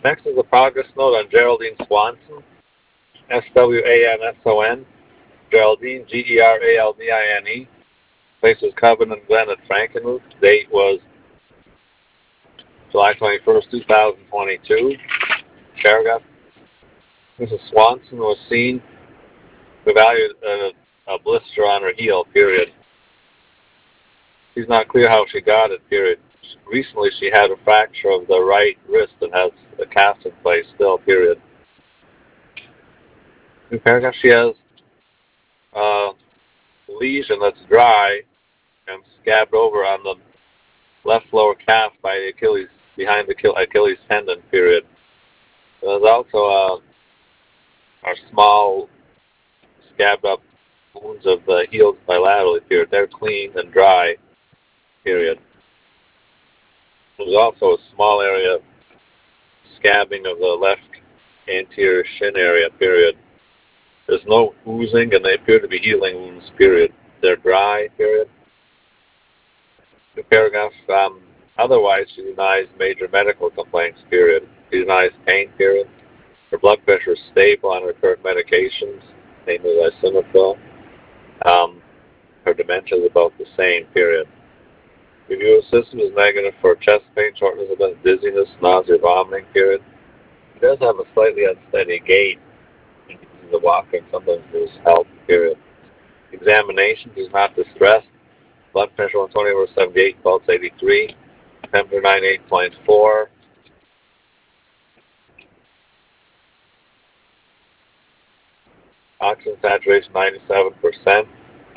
Next is a progress note on Geraldine Swanson, Swanson. Geraldine, Geraldine. Place was Covenant Glen at Frankenmuth. Date was July 21st, 2022. Paragraph. Mrs. Swanson was seen with a blister on her heel, period. It's not clear how she got it, period. Recently she had a fracture of the right wrist and has a cast in place still, period. New paragraph. She has a lesion that's dry and scabbed over on the left lower calf by the Achilles, behind the Achilles tendon, period. There's also our small scabbed up wounds of the heels bilaterally, period. They're clean and dry, period. There's also a small area of scabbing of the left anterior shin area, period. There's no oozing, and they appear to be healing wounds, period. They're dry, period. The paragraph, otherwise she denies major medical complaints, period. She denies pain, period. Her blood pressure is stable on her current medications, namely lisinopril. Her dementia is about the same, period. Review of system is negative for chest pain, shortness of breath, dizziness, nausea, vomiting, period. She does have a slightly unsteady gait. The walking sometimes lose help, period. Examination, she's not distressed. Blood pressure 120/78, pulse 83, temperature 98.4. Oxygen saturation 97%.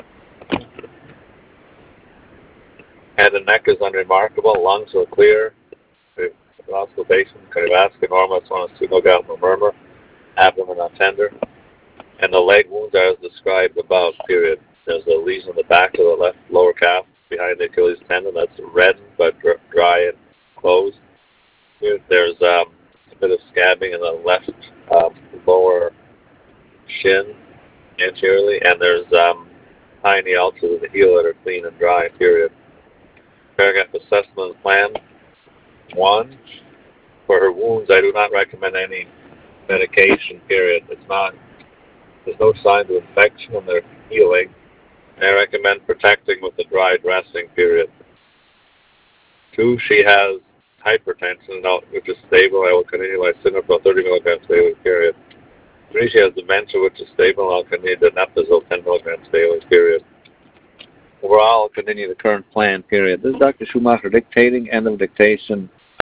Head and neck is unremarkable. Lungs are clear. Auscultation, cardiovascular normal, S1S2, no gout, no murmur. Abdomen not tender. And the leg wounds are as described above, period. There's a lesion in the back of the left lower calf behind the Achilles tendon that's reddened but dry and closed. There's a bit of scabbing in the left lower shin anteriorly, and there's tiny ulcers of the heel that are clean and dry, period. Paragraph assessment plan. 1. For her wounds, I do not recommend any medication, period. There's no signs of infection and they're healing. I recommend protecting with the dry dressing, period. 2, she has hypertension, which is stable. I will continue lisinopril 30 milligrams daily, period. 3, she has dementia, which is stable. I'll continue donepezil 10 milligrams daily, period. Overall, I'll continue the current plan, period. This is Dr. Schumacher dictating. End of dictation.